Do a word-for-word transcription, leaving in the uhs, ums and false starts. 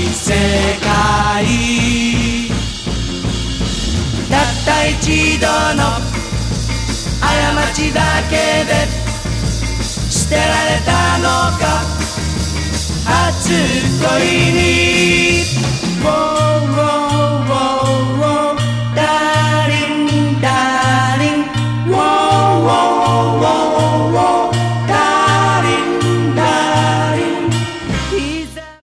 世界たった一度の過ちだけで捨てられたのか初恋に